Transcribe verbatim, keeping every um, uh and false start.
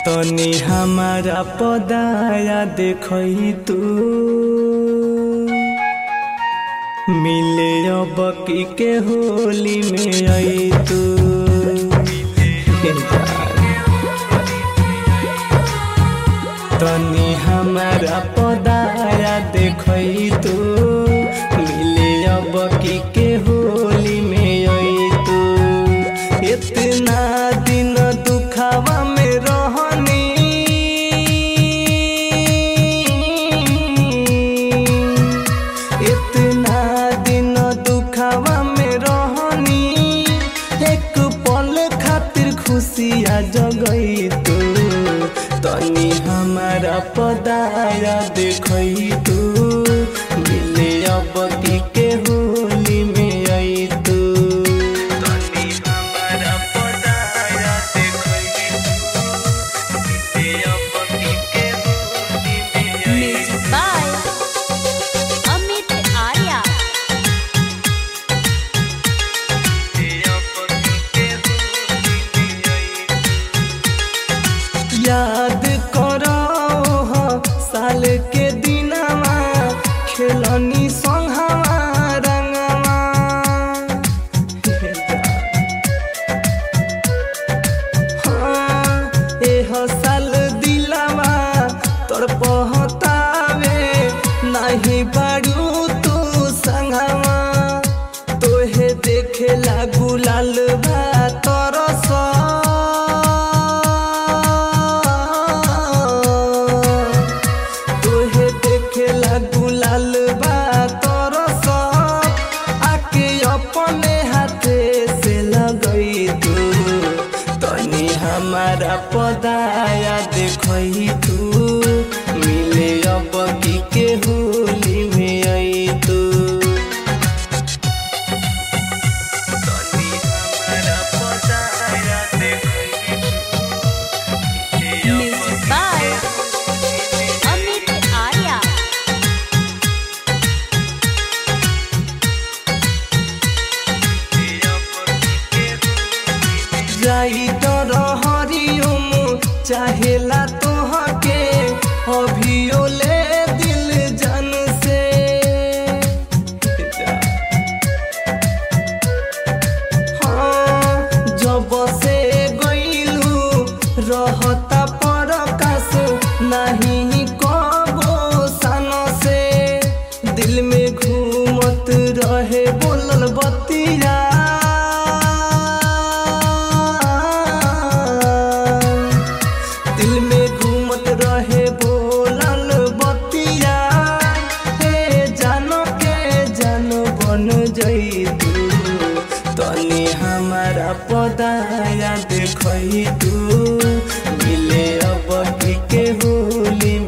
तनी हमारा पदाया देखई तू मिले अब की के होली में आई तू तनी हमारा पदाया देखई तू मिले अब की के होली में आई तू। इतना दिन दुखावा में रहनी इतना दिन दुखावा में रहनी एक पल खातिर खुशियाँ जगई तू तनी हमारा पदाया देखई तू मिले अब की के होली में आई तू। तनी हमारा पदाया देखई तू मिले अब की के होली में आई Music by Amit Arya. याद करो हो साल के दिनवा खेलनी संगवा रंगवा हाँ एह साल दिलवा तोर पहतावे नहीं बारू तू संगवा तोहे देखे लागू लाल बा तोर तोहे देखे लागू लाल बा तोर आके अपने हाथे से लगई तू तनी हमारा पदाया देखई तू मिले अब की के होली में आई तू। तनी हमारा पदाया देखई तू Music by Amit Arya. जाई तर हरिओम चाहेला तोहके अभियो ले दिल जन से हाँ जब से गईलू रहता परकाश नहीं कबो सन से दिल में घूमत रहे बोलल बतिया दिल में घूमत रहे बोलल बतिया हे जानो के जानो बन जई तू तनी हमारा पदाया देखई तू मिले अब की के होली